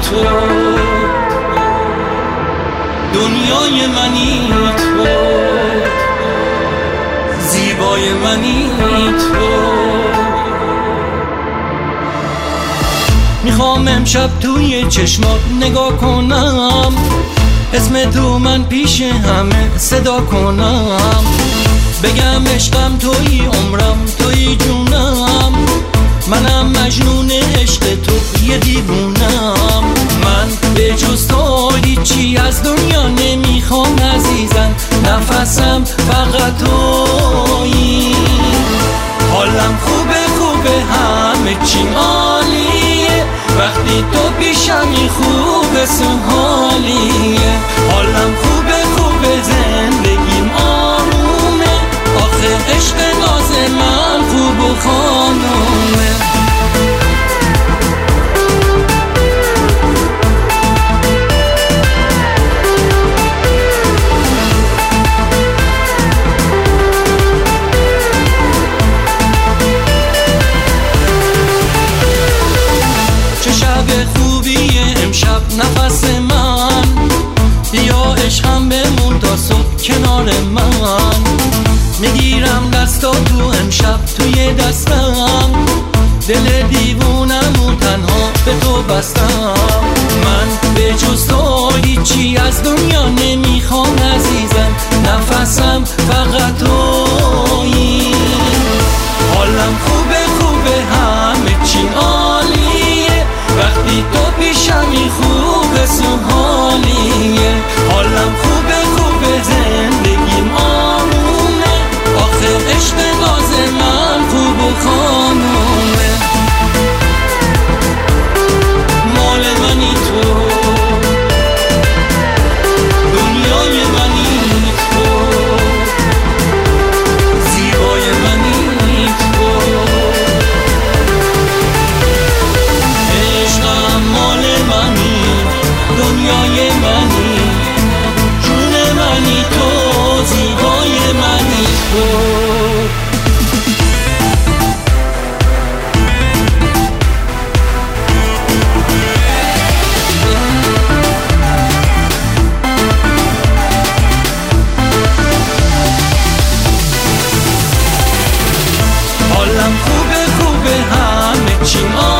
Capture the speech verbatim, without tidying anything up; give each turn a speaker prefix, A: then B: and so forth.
A: تو، دنیای منی تو، زیبای منی تو. میخوام امشب توی چشمات نگاه کنم، اسم تو من پیش همه صدا کنم، بگم عشقم توی عمرم توی جونم، منم مجنون عشق تو یه دیوونم. من به جز تو هیچی از دنیا نمیخوام عزیزم، نفسم فقط تویی. حالم خوبه خوبه همه چی عالیه، وقتی تو پیشمی خوبه سحالیه. حالم خوبه خوبه زندگیم آرومه، آخه عشق ناز من خوب و خانومه. چه شب خوبیه امشب نفس من، بیا عشقم بمون تا صبح کنار من. میگیرم دستا تو امشب توی دستم، دل دیوونم و تنها به تو بستم. من به جز تو هیچی از دنیا نمیخوام عزیزم، نفسم فقط تویی. حالم خوبه خوبه همه چی عالیه، وقتی تو پیشمی خوبه سحالیه. حالم خوبه خوبه زندگیم آرومه، آخه عشق ناز من خوب و خانومه. مال منی تو، دنیای منی تو، زیبای منی تو. عشقم مال منی، دنیای منی، جون منی تو، زیبای منی تو. حالم خوبه خوبه همه چی